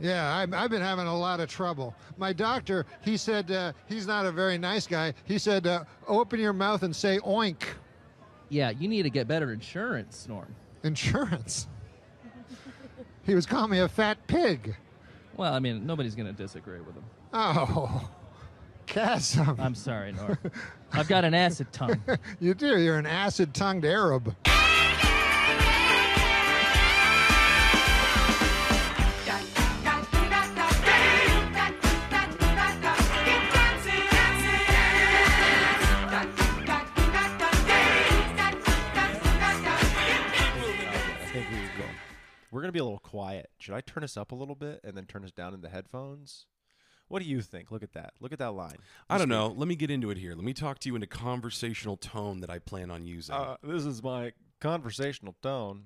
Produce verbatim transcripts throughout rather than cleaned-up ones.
Yeah, I've, I've been having a lot of trouble. My doctor, he said uh, he's not a very nice guy. He said, uh, open your mouth and say oink. Yeah, you need to get better insurance, Norm. Insurance? He was calling me a fat pig. Well, I mean, nobody's going to disagree with him. Oh, chasm. I'm sorry, Norm. I've got an acid tongue. You do. You're an acid-tongued Arab. We're going to be a little quiet. Should I turn us up a little bit and then turn us down in the headphones? What do you think? Look at that. Look at that line. I don't know. Let me get into it here. Let me talk to you in a conversational tone that I plan on using. Uh, this is my conversational tone.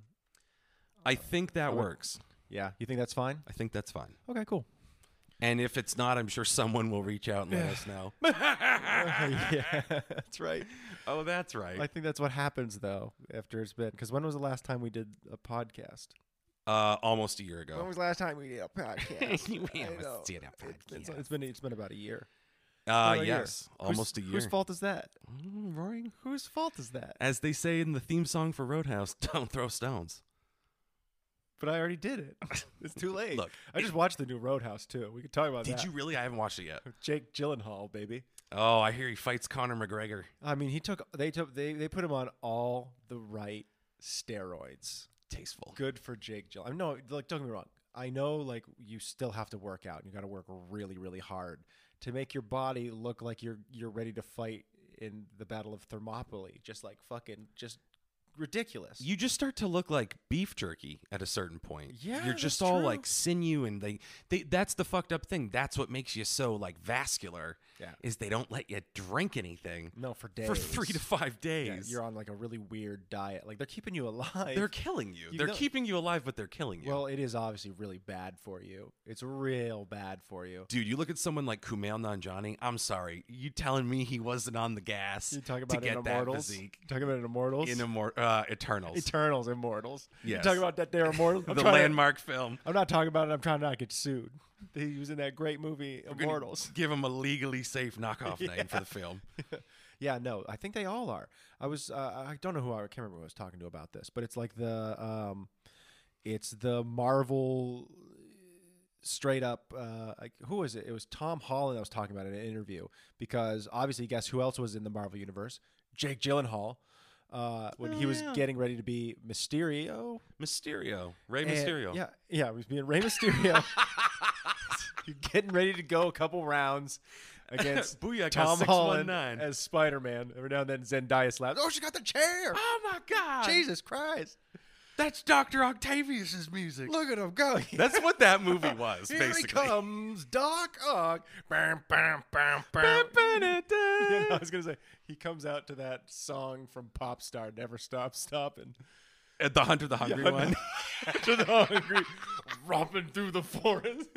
I think that works. Yeah. You think that's fine? I think that's fine. Okay, cool. And if it's not, I'm sure someone will reach out and let us know. Yeah, that's right. Oh, that's right. I think that's what happens, though, after it's been. Because when was the last time we did a podcast? Uh, almost a year ago. When was the last time we did a podcast? We I almost know. did a It's been, podcast. it's been it's been about a year. Uh, About a year. yes, almost Whose- a year. Whose fault is that? Mm, Rory? Whose fault is that? As they say in the theme song for Roadhouse, don't throw stones. But I already did it. It's too late. Look, I just watched the new Roadhouse too. We could talk about Did that. you really? I haven't watched it yet. Jake Gyllenhaal, baby. Oh, I hear he fights Conor McGregor. I mean, he took they took they they put him on all the right steroids. Tasteful. Good for Jake Gyllenhaal. I know, like, don't get me wrong. I know, like, you still have to work out. And you got to work really, really hard to make your body look like you're you're ready to fight in the Battle of Thermopylae. Just like fucking, just ridiculous. You just start to look like beef jerky at a certain point. Yeah, you're just that's all true. like sinew, and they, they that's the fucked up thing. That's what makes you so like vascular. Yeah. Is they don't let you drink anything. No, for days. For three to five Yeah, days. you're on like a really weird diet. Like, they're keeping you alive. They're killing you. You they're know- keeping you alive, but they're killing you. Well, it is obviously really bad for you. It's real bad for you. Dude, you look at someone like Kumail Nanjiani. I'm sorry, you telling me he wasn't on the gas You talk to about get in that Immortals. physique Talking about in Immortals. in Immor- uh, Eternals, Eternals, Immortals. Yes. You talking about that they're Immortals. I'm the trying to- landmark film. I'm not talking about it. I'm trying not to get sued. He was in that great movie We're gonna Immortals. Give him a legally safe knockoff Yeah. name for the film. Yeah, no, I think they all are. I was, uh, I don't know who I, I can't remember who I was talking to about this, but it's like the, um, it's the Marvel straight up. Uh, like, who was it? It was Tom Holland that was talking about it in an interview, because obviously, guess who else was in the Marvel universe? Jake Gyllenhaal. Uh, when Oh, he was yeah. getting ready to be Mysterio. Mysterio, Rey And- Mysterio. Yeah, yeah, he was being Rey Mysterio. Getting ready to go a couple rounds against Booyaka Tom six one Holland nine. as Spider-Man. Every now and then Zendaya slaps. Oh, she got the chair. Oh my God! Jesus Christ. That's Doctor Octavius's music. Look at him go. That's what that movie was, Here basically. he comes, Doc Ock. Bam, bam, bam, bam. Yeah, I was going to say, he comes out to that song from Popstar, Never Stop Stopping. At the Hunter the Hungry Yeah, one. to the hungry, romping through the forest.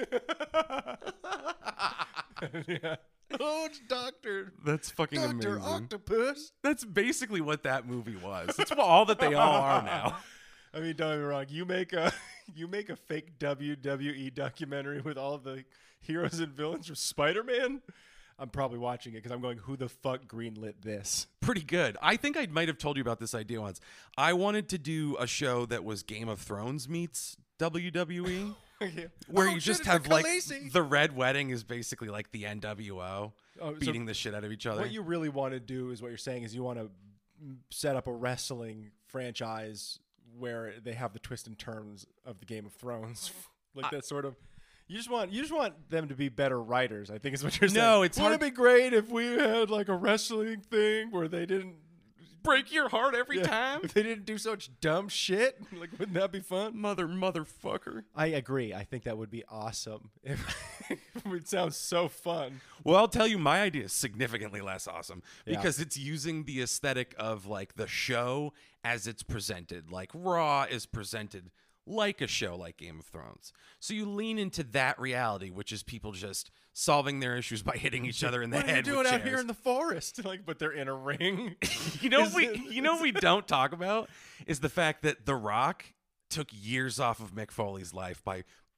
Yeah. Oh, it's Doctor That's fucking Doctor amazing. Octopus. That's basically what that movie was. It's all that they all are now. I mean, don't get me wrong. You make a you make a fake W W E documentary with all of the heroes and villains from Spider-Man. I'm probably watching it because I'm going, who the fuck greenlit this? Pretty good. I think I might have told you about this idea once. I wanted to do a show that was Game of Thrones meets W W E. Yeah. Where Oh, you shit, just it's have the like Khaleesi. the Red Wedding is basically like the N W O Oh, so beating the shit out of each other. what you really want to do is what you're saying is you want to set up a wrestling franchise where they have the twist and turns of the Game of Thrones, like that sort of. You just want you just want them to be better writers. I think is what you're saying. No, it's Wouldn't hard- it be great if we had like a wrestling thing where they didn't break your heart every yeah, time. if they didn't do such dumb shit? Like, wouldn't that be fun? Mother motherfucker. I agree. I think that would be awesome. If it would sound so fun. Well, I'll tell you, my idea is significantly less awesome Yeah. because it's using the aesthetic of like the show as it's presented. Like Raw is presented like a show like Game of Thrones. So you lean into that reality, which is people just solving their issues by hitting each other in the What are head. you doing with out chairs. here in the forest? Like, but they're in a ring. You know Is what we it- you know what we don't talk about is the fact that The Rock took years off of Mick Foley's life by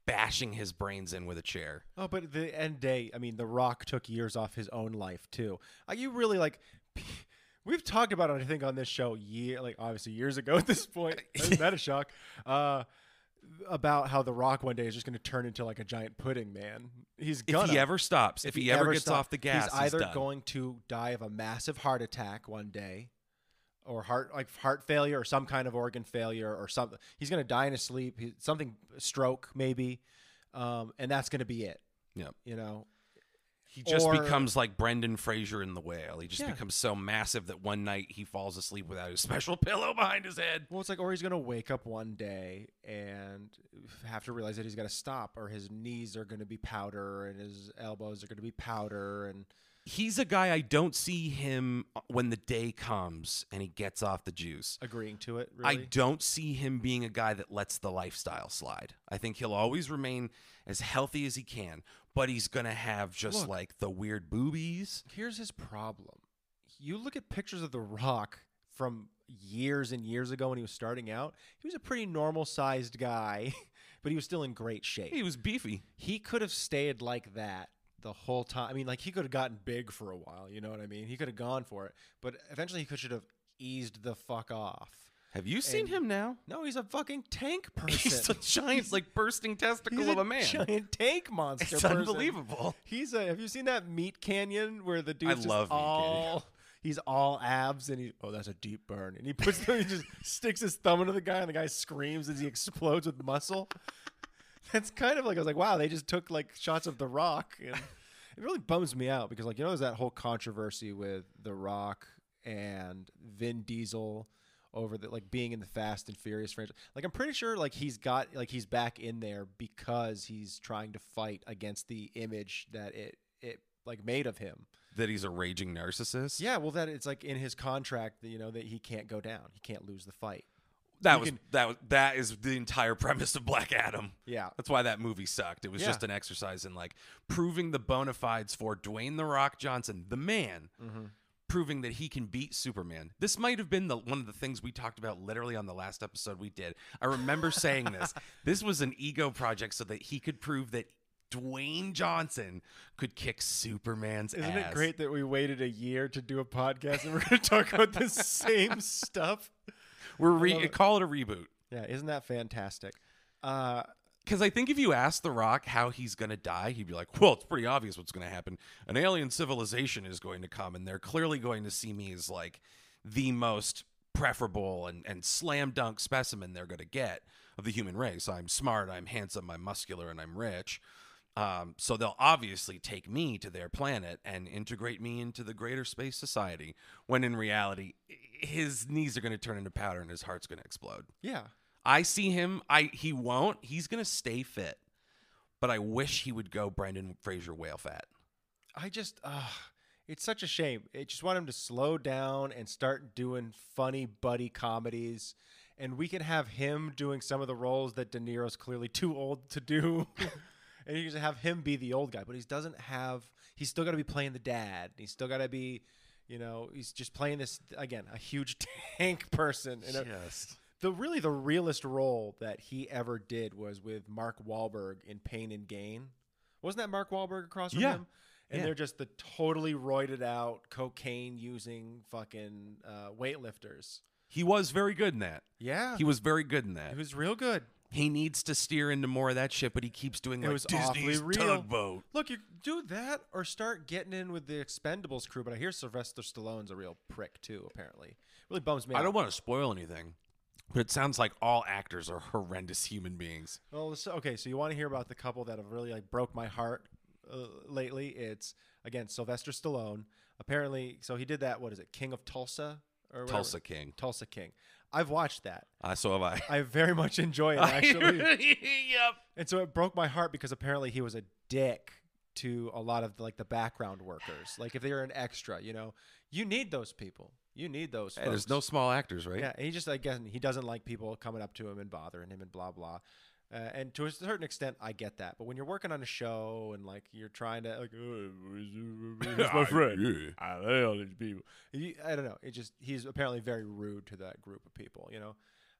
bashing his brains in with a chair. Oh, but at the end day, I mean, The Rock took years off his own life too. Are you really like? We've talked about it, I think, on this show, year like obviously years ago at this point. Isn't that a shock? Uh, about how The Rock one day is just going to turn into like a giant pudding man. He's gonna. If he ever stops, if, he, ever gets stop- off the gas, he's either done. going to die of a massive heart attack one day, or heart like heart failure, or some kind of organ failure, or something. He's going to die in his sleep. He, something stroke maybe, um, and that's going to be it. Yeah. You know. He just Or- becomes like Brendan Fraser in The Whale. He just Yeah. becomes so massive that one night he falls asleep without his special pillow behind his head. Well, it's like, or he's gonna wake up one day and have to realize that he's got to stop, or his knees are gonna be powder and his elbows are gonna be powder, and He's a guy I don't see him when the day comes and he gets off the juice. agreeing to it. I Really, don't see him being a guy that lets the lifestyle slide. I think he'll always remain as healthy as he can, but he's going to have just Look. like the weird boobies. here's his problem. You look at pictures of The Rock from years and years ago when he was starting out. He was a pretty normal sized guy, but he was still in great shape. He was beefy. He could have stayed like that the whole time. I mean, like, he could have gotten big for a while, you know what I mean? He could have gone for it, but eventually he could should have eased the fuck off. Have you seen And- him now? No, he's a fucking tank person. He's a giant, like, bursting testicle He's of a man. giant tank monster. It's person. unbelievable. He's a. Have you seen that Meat Canyon where the dude's just love Meat all? He's all abs, and he. Oh, that's a deep burn, and he puts. he just sticks his thumb into the guy, and the guy screams as he explodes with muscle. That's kind of like I was like, wow, they just took like shots of The Rock, and it really bums me out because, like, you know, there's that whole controversy with The Rock and Vin Diesel over the like being in the Fast and Furious franchise. Like, I'm pretty sure like he's got like he's back in there because he's trying to fight against the image that it it like made of him. That he's a raging narcissist? Yeah, well, that it's like in his contract that, you know, that he can't go down, he can't lose the fight. That You was can- that was that is the entire premise of Black Adam. Yeah, That's why that movie sucked. It was Yeah. just an exercise in like proving the bona fides for Dwayne the Rock Johnson, the man, mm-hmm. proving that he can beat Superman. This might have been the one of the things we talked about literally on the last episode we did. I remember saying this. This was an ego project so that he could prove that Dwayne Johnson could kick Superman's Isn't ass. it great that we waited a year to do a podcast and we're going to talk about the same stuff? We're love re- it. call it a reboot. Yeah, isn't that fantastic? Uh, Because I think if you ask The Rock how he's going to die, he'd be like, well, it's pretty obvious what's going to happen. An alien civilization is going to come, and they're clearly going to see me as like the most preferable and, and slam dunk specimen they're going to get of the human race. I'm smart, I'm handsome, I'm muscular, and I'm rich. Um, so they'll obviously take me to their planet and integrate me into the greater space society, when in reality, his knees are going to turn into powder and his heart's going to explode. yeah. I see him. I he won't. He's gonna stay fit, but I wish he would go Brendan Fraser whale fat. I just, uh, it's such a shame. I just want him to slow down and start doing funny buddy comedies. And we can have him doing some of the roles that De Niro's clearly too old to do. And you can have him be the old guy. But he doesn't have, he's still got to be playing the dad. He's still got to be, you know, he's just playing this, again, a huge tank person. And a, Yes. the really the realest role that he ever did was with Mark Wahlberg in Pain and Gain. Wasn't that Mark Wahlberg across from Yeah. him? And Yeah. they're just the totally roided out, cocaine using fucking uh, weightlifters. He was very good in that. Yeah, He was very good in that. it was real good. He needs to steer into more of that shit, but he keeps doing It like was awfully Disney's real. Tugboat. Look, you do that or start getting in with the Expendables crew. But I hear Sylvester Stallone's a real prick too. Apparently, really bums me I out. don't want to spoil anything, but it sounds like all actors are horrendous human beings. Well, so, okay, so you want to hear about the couple that have really like broke my heart uh, lately? It's again Sylvester Stallone. Apparently, so he did that. What is it, King of Tulsa or whatever? Tulsa King. Tulsa King. I've watched that. Uh, so have I. I very much enjoy it actually, Yep. and so it broke my heart because apparently he was a dick to a lot of the, like the background workers. Like if they were an extra, you know, you need those people. You need those. Hey, there's folks. no small actors, right? Yeah, and he just again he doesn't like people coming up to him and bothering him and blah blah. Uh, and to a certain extent, I get that. But when you're working on a show and like you're trying to like, oh, who's my friend? Yeah. I love these people. You, I don't know. It just he's apparently very rude to that group of people. You know,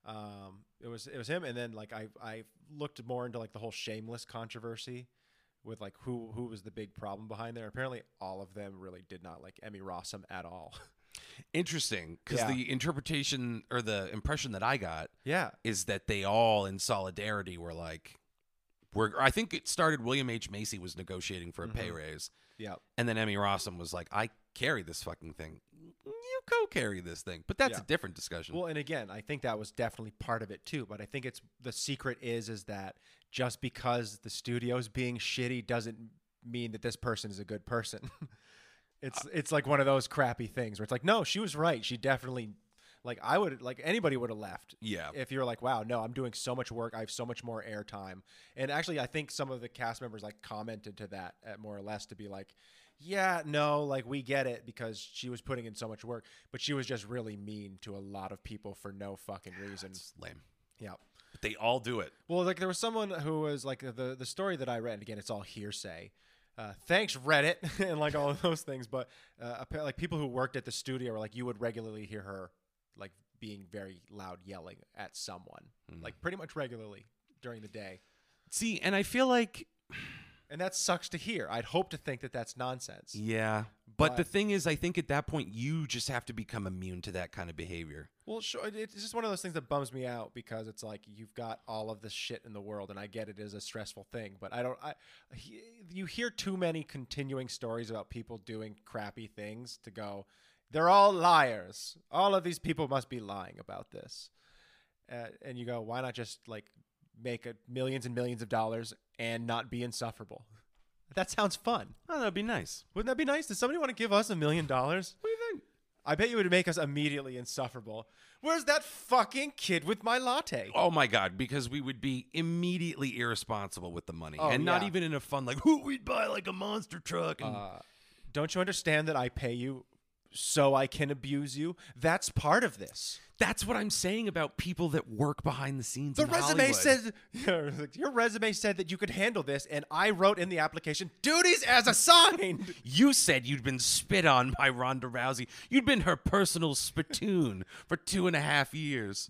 Um, it was it was him, and then like I I looked more into like the whole Shameless controversy with like who who was the big problem behind there. Apparently, all of them really did not like Emmy Rossum at all. Interesting, because Yeah. the interpretation or the impression that I got Yeah, is that they all, in solidarity, were like, "We're." I think it started. William H Macy was negotiating for a pay Mhm. raise, yeah. and then Emmy Rossum was like, "I carry this fucking thing. You co-carry this thing." But that's Yeah. a different discussion. Well, and again, I think that was definitely part of it too. But I think it's the secret is is that just because the studio's being shitty doesn't mean that this person is a good person. it's it's like one of those crappy things where it's like, no, she was right. She definitely, like, I would like anybody would have left. yeah. If you're like, wow, no, I'm doing so much work, I have so much more airtime. And actually, I think some of the cast members like commented to that at more or less to be like, yeah, no, like we get it because she was putting in so much work, but she was just really mean to a lot of people for no fucking reason. It's lame. Yeah. But they all do it. Well, like there was someone who was like the the story that I read. And again, it's all hearsay. Uh, thanks Reddit and like all of those things, but uh, appa- like people who worked at the studio were like, you would regularly hear her like being very loud, yelling at someone, Mm. like pretty much regularly during the day. See, and I feel like, And that sucks to hear. I'd hope to think that that's nonsense. yeah. But, But- the thing is, I think at that point, you just have to become immune to that kind of behavior. Well, sure. it- It's just one of those things that bums me out because it's like you've got all of this shit in the world, and I get it is a stressful thing, but I don't. I he, you hear too many continuing stories about people doing crappy things to go. They're all liars. All of these people must be lying about this, uh, and you go, why not just like make a, millions and millions of dollars and not be insufferable? That sounds fun. Oh, that'd be nice. Wouldn't that be nice? Does somebody want to give us a million dollars? What do you think? I bet you would make us immediately insufferable. Where's that fucking kid with my latte? Oh my God, because we would be immediately irresponsible with the money. Oh, and not yeah. even in a fun, like, who we'd buy like a monster truck. And Uh, don't you understand that I pay you so I can abuse you? That's part of this. that's what I'm saying about people that work behind the scenes. The in resume Hollywood. said your resume said that you could handle this, and I wrote in the application duties as assigned. You said you'd been spit on by Ronda Rousey. You'd been her personal spittoon for two and a half years.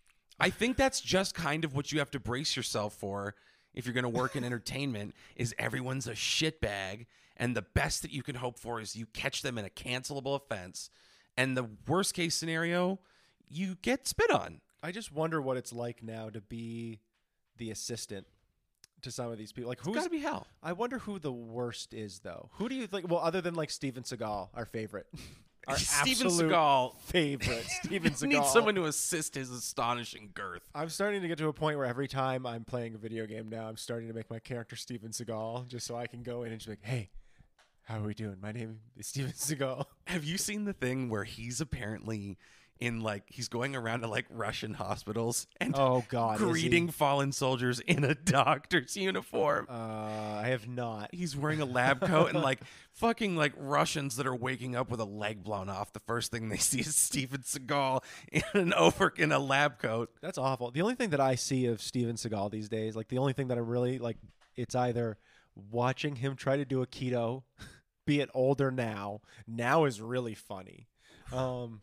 I think that's just kind of what you have to brace yourself for if you're going to work in entertainment is everyone's a shitbag, and the best that you can hope for is you catch them in a cancelable offense, and the worst case scenario, you get spit on. I just wonder what it's like now to be the assistant to some of these people. Like, It's who's got to be hell. I wonder who the worst is, though. Who do you think? Well, other than like Steven Seagal, our favorite, our Steven absolute Seagal. favorite, Steven You need Seagal. someone to assist his astonishing girth. I'm starting to get to a point where every time I'm playing a video game now, I'm starting to make my character Steven Seagal, just so I can go in and just be like, "Hey, how are we doing? My name is Steven Seagal." Have you seen the thing where he's apparently in like he's going around to like Russian hospitals and Oh God, is he? greeting fallen soldiers in a doctor's uniform? Uh, I have not. He's wearing a lab coat and like fucking like Russians that are waking up with a leg blown off. The first thing they see is Steven Seagal in an over in a lab coat. That's awful. The only thing that I see of Steven Seagal these days, like the only thing that I really like, it's either watching him try to do a keto, be it older now. Now is really funny. Um,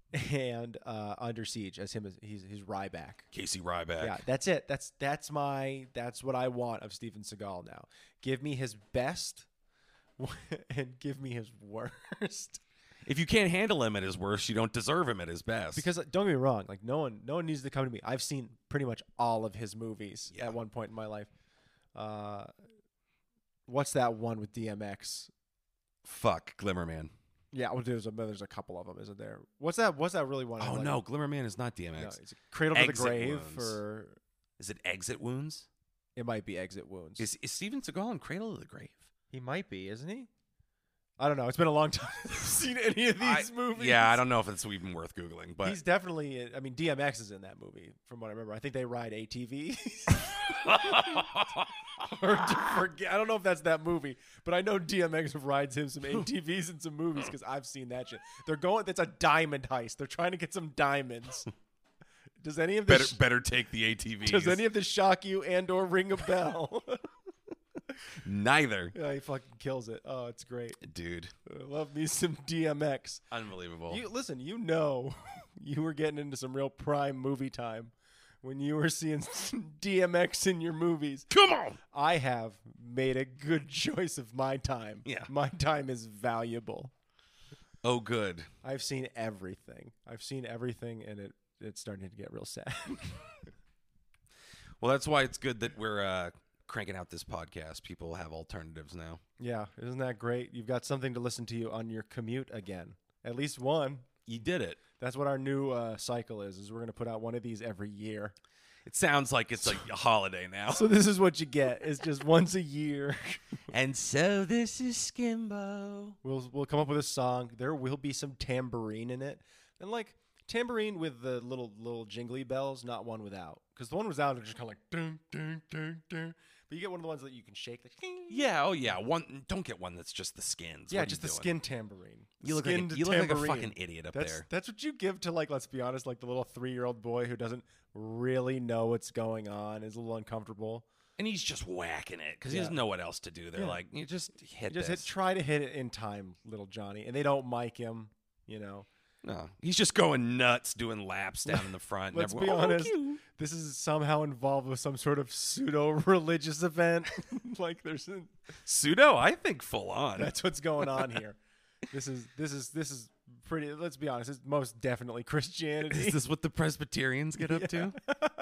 and uh, Under Siege as him as he's he's Ryback. Casey Ryback. Yeah, that's it. That's that's my that's what I want of Steven Seagal now. Give me his best and give me his worst. If you can't handle him at his worst, you don't deserve him at his best. Because uh, don't get me wrong, like no one no one needs to come to me. I've seen pretty much all of his movies Yeah. at one point in my life. Uh what's that one with D M X? fuck Glimmerman. Yeah, well, there's a there's a couple of them, isn't there? What's that what's that really one? I Oh like? no, Glimmerman is not D M No, X. it's Cradle to the Exit Grave, Wounds. or Is it Exit Wounds? it might be Exit Wounds. Is is Steven Seagal in Cradle to the Grave? He might be, isn't he? I don't know. It's been a long time since I've seen any of these I- movies. Yeah, I don't know if it's even worth googling, but He's definitely. in- I mean, D M X is in that movie, from what I remember. I think they ride A T Vs. or to forget, I don't know if that's that movie, but I know D M X rides him some A T Vs in some movies because I've seen that shit. They're going. It's a diamond heist. They're trying to get some diamonds. Does any of better this? better take the A T Vs. Does any of this shock you and or ring a bell? Neither, Yeah, he fucking kills it. Oh, it's great. dude. I love me some D M X. Unbelievable. You listen. You know, you were getting into some real prime movie time when you were seeing D M X in your movies. Come on. I have made a good choice of my time. Yeah. My time is valuable. Oh, good. I've seen everything. I've seen everything, and it it's starting to get real sad. Well, that's why it's good that we're uh, cranking out this podcast. People have alternatives now. Yeah, isn't that great? You've got something to listen to you on your commute again. At least one. You did it. That's what our new uh, cycle is, is we're going to put out one of these every year. It sounds like it's like a holiday now. So this is what you get. It's just once a year. And so this is Skimbo. We'll we'll come up with a song. There will be some tambourine in it. And like tambourine with the little little jingly bells, not one without. Because the one without is just kind of like dun, dun, dun, dun. But you get one of the ones that you can shake. Like, Yeah, oh yeah. One. Don't get one that's just the skins. yeah, What are just you the doing? skin tambourine. You look, like a, Skinned you look like a tambourine. fucking idiot up That's there. that's what you give to, like, let's be honest, like the little three-year-old boy who doesn't really know what's going on, is a little uncomfortable. And he's just whacking it because he Yeah. doesn't know what else to do. They're Yeah. like, you just hit You just hit, this. try to hit it in time, little Johnny, and they don't mic him. You know, No, he's just going nuts, doing laps down in the front. and let's be everyone, "Oh, honest. cute." This is somehow involved with some sort of pseudo-religious event. Like there's, Pseudo, I think full on. that's what's going on here. This is this is this is pretty. Let's be honest. It's most definitely Christianity. Is this what the Presbyterians get up to?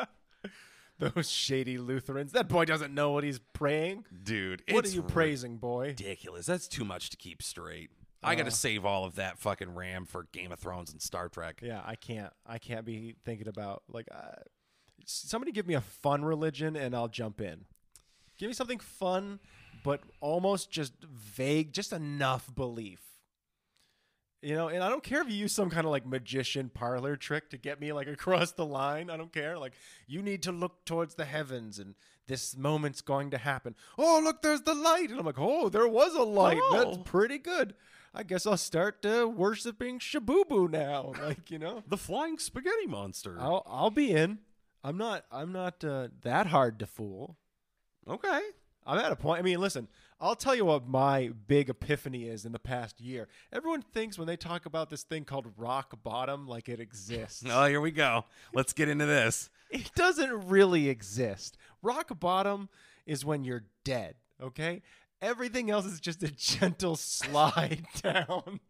Those shady Lutherans. That boy doesn't know what he's praying. Dude, What it's are you praising, boy? ridiculous. That's too much to keep straight. I got Uh. to save all of that fucking RAM for Game of Thrones and Star Trek. Yeah, I can't. I can't be thinking about like uh, somebody give me a fun religion and I'll jump in. Give me something fun, but almost just vague, just enough belief. You know, and I don't care if you use some kind of like magician parlor trick to get me like across the line. I don't care. Like, you need to look towards the heavens and this moment's going to happen. Oh, look, there's the light. And I'm like, oh, there was a light. That's Oh. pretty good. I guess I'll start uh, worshiping Shabubu now. Like, you know, The flying spaghetti monster. I'll I'll be in. I'm not I'm not uh, that hard to fool. Okay. I'm at a point. I mean, listen, I'll tell you what my big epiphany is in the past year. Everyone thinks when they talk about this thing called rock bottom like it exists. Oh, here we go. Let's get into this. It doesn't really exist. Rock bottom is when you're dead, okay? Everything else is just a gentle slide down.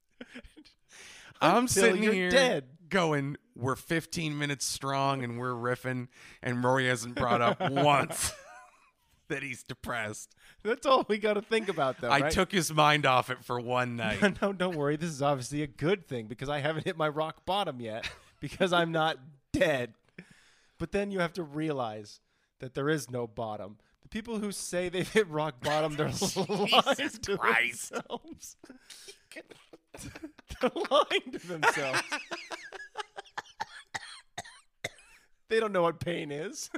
I'm Until sitting you're here dead. going, we're fifteen minutes strong and we're riffing, and Rory hasn't brought up once that he's depressed. That's all we got to think about, though, I right? took his mind off it for one night. No, don't worry. This is obviously a good thing because I haven't hit my rock bottom yet because I'm not dead. But then you have to realize that there is no bottom. The people who say they've hit rock bottom, they're lying to Christ. themselves. They're lying to themselves. They don't know what pain is.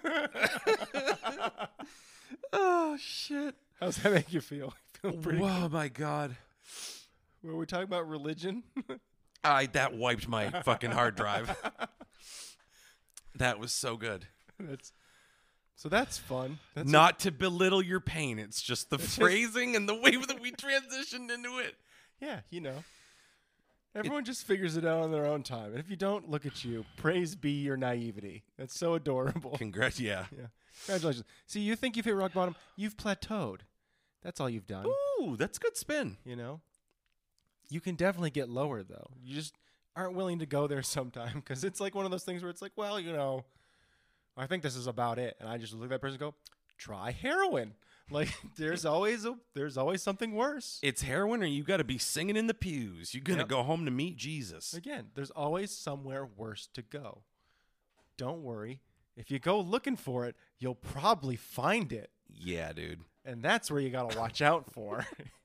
Oh, shit. How's that make you feel? You feel pretty Whoa, my God. Were we talking about religion? I That wiped my fucking hard drive. That was so good. That's so that's fun. That's a- Not to belittle your pain. It's just the phrasing and the way that we transitioned into it. yeah, you know. Everyone just figures it out on their own time. And if you don't, look at you. Praise be your naivety. That's so adorable. Congrats, yeah. Yeah. Congratulations. See, you think you've hit rock bottom. You've plateaued. That's all you've done. Ooh, that's good spin. You know? You can definitely get lower, though. You just aren't willing to go there sometime because it's like one of those things where it's like, well, you know, I think this is about it. And I just look at that person and go, try heroin. Like, there's always a, there's always something worse. It's heroin, or you got to be singing in the pews. You're gonna Yep. go home to meet Jesus. Again, there's always somewhere worse to go. Don't worry. If you go looking for it, you'll probably find it. Yeah, dude. And that's where you got to watch out for.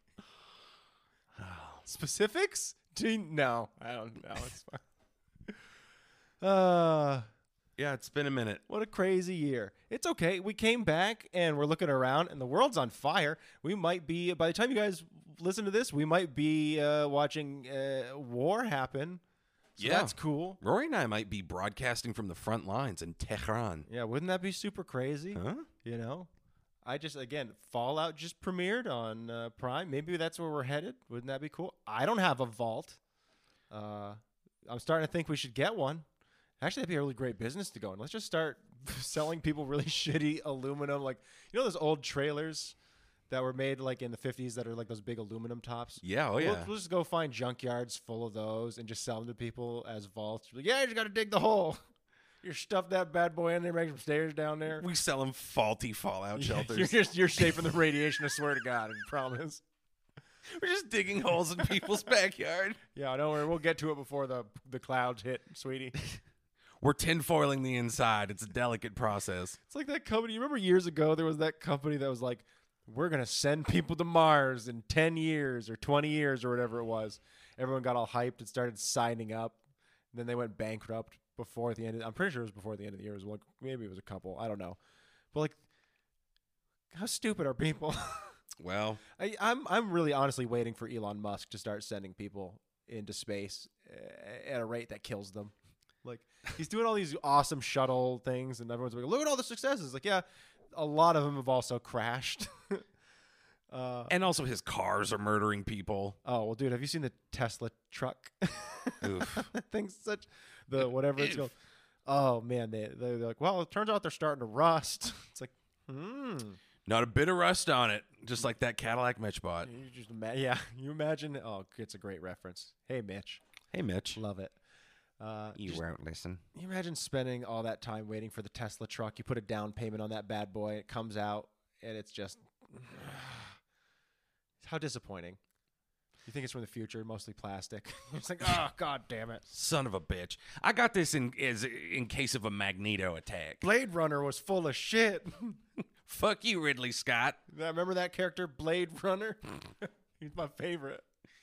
Specifics? Do you, no, I don't know. It's fine. Uh, Yeah, it's been a minute. what a crazy year. It's okay. We came back and we're looking around and the world's on fire. We might be, by the time you guys listen to this, we might be uh, watching uh, war happen. So Yeah. that's cool. Rory and I might be broadcasting from the front lines in Tehran. Yeah, wouldn't that be super crazy? Huh? You know? I just, again, Fallout just premiered on uh, Prime. Maybe that's where we're headed. Wouldn't that be cool? I don't have a vault. Uh, I'm starting to think we should get one. Actually, that'd be a really great business to go in. Let's just start selling people really shitty aluminum, like you know those old trailers that were made like in the fifties that are like those big aluminum tops. Yeah, oh We'll, yeah. we'll just go find junkyards full of those and just sell them to people as vaults. Like, yeah, you just got to dig the hole. You stuff that bad boy in there, make some stairs down there. We sell them faulty fallout Yeah, shelters. You're just you're safe from the radiation. I swear to God, I promise. We're just digging holes in people's backyard. Yeah, don't worry. We'll get to it before the the clouds hit, sweetie. We're tinfoiling the inside. It's a delicate process. It's like that company. You remember years ago there was that company that was like, we're gonna send people to Mars in ten years or twenty years or whatever it was. Everyone got all hyped and started signing up. And then they went bankrupt before the end. Of, I'm pretty sure it was before the end of the year. It was like, maybe it was a couple. I don't know. But like, how stupid are people? Well, I, I'm I'm really honestly waiting for Elon Musk to start sending people into space uh, at a rate that kills them. Like he's doing all these awesome shuttle things, and everyone's like, "Look at all the successes!" Like, yeah, a lot of them have also crashed. uh, and also his cars are murdering people. oh well, dude, have you seen the Tesla truck? Oof. That thing's such the whatever it's called. Oh man, they they're like, well, it turns out they're starting to rust. It's like, hmm. Not a bit of rust on it, just like that Cadillac Mitch bought. You just ima- yeah, you imagine. Oh, it's a great reference. Hey, Mitch, Hey, Mitch. love it. Uh, You just- won't listen. you imagine spending all that time waiting for the Tesla truck. You put a down payment on that bad boy. It comes out, and it's just how disappointing. You think it's from the future, mostly plastic. It's like, oh god damn it! Son of a bitch. I got this in as in case of a Magneto attack. Blade Runner was full of shit. Fuck you, Ridley Scott. Remember that character, Blade Runner? He's my favorite.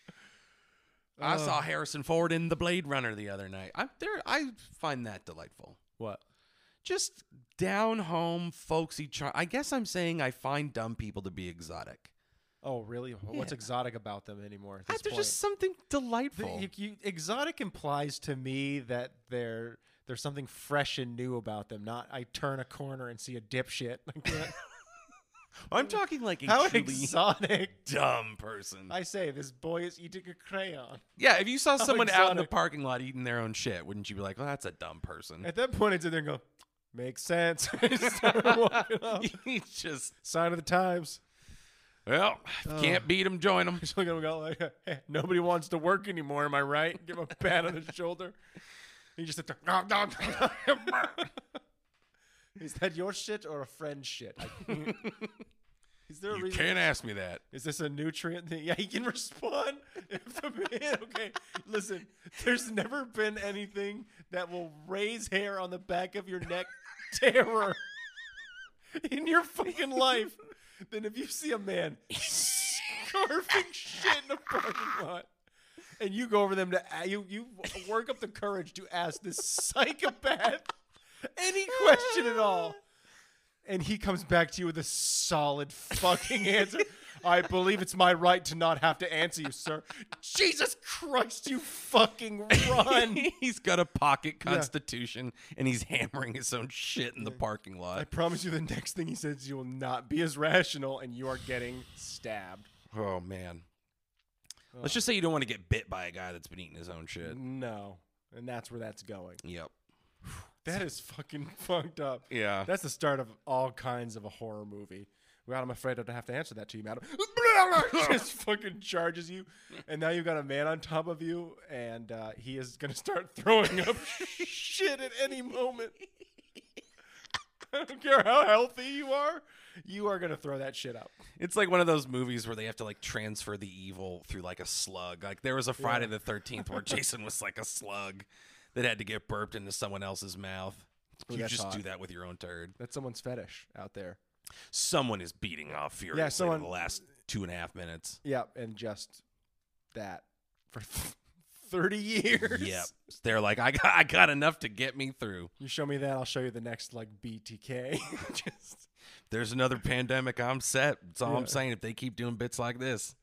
I Uh, saw Harrison Ford in The Blade Runner the other night. I there I find that delightful. What? Just down home, folksy charm. I guess I'm saying I find dumb people to be exotic. Oh, really? What's Yeah. exotic about them anymore? At I- this There's point? just something The- delightful. you- you- exotic implies to me that they're there's something fresh and new about them. Not I turn a corner and see a dipshit. Like that. I'm talking like a How truly exotic! dumb person. I say this boy is eating a crayon. yeah, if you saw How someone out in the exotic. parking lot eating their own shit, wouldn't you be like, well, that's a dumb person? At that point, it's in there and go, makes sense. I just start walking off. He's just, Sign of the times. well, if you can't beat them, join them. Just look at him and go like, hey, nobody wants to work anymore. Am I right? Give him a pat on the shoulder. He just sits there. "No, no, no, no." Is that your shit or a friend's shit? I- Is there a You reason? can't ask me that. Is this a nutrient thing? Yeah, he can respond. If the man, okay, listen, there's never been anything that will raise hair on the back of your neck terror in your fucking life than if you see a man scarfing shit in a parking lot and you go over them to, you, you work up the courage to ask this psychopath any question at all. And he comes back to you with a solid fucking answer. I believe it's my right to not have to answer you, sir. Jesus Christ, you fucking run. He's got a pocket constitution and he's hammering his own shit in the parking I lot. promise you the next thing he says, you will not be as rational and you are getting stabbed. Oh, man. Let's just say you don't want to get bit by a guy that's been eating his own shit. No. And that's where that's going. Yep. That is fucking fucked up. Yeah. That's the start of all kinds of a horror movie. Well, I'm afraid I don't have to answer that to you, madam. Just fucking charges you. And now you've got a man on top of you, and uh, he is going to start throwing up shit at any moment. I don't care how healthy you are, you are going to throw that shit up. It's like one of those movies where they have to like transfer the evil through like a slug. Like there was a Friday the thirteenth where Jason was like a slug that had to get burped into someone else's mouth. Ooh, You that's just hot. do that with your own turd. That's someone's fetish out there. Someone is beating off furiously Yeah, someone- in the last two and a half minutes. Yeah, and just that for thirty years. Yep. They're like, I got, I got enough to get me through. You show me that, I'll show you the next like B T K. Just There's another pandemic. I'm set. That's all Yeah. I'm saying. If they keep doing bits like this,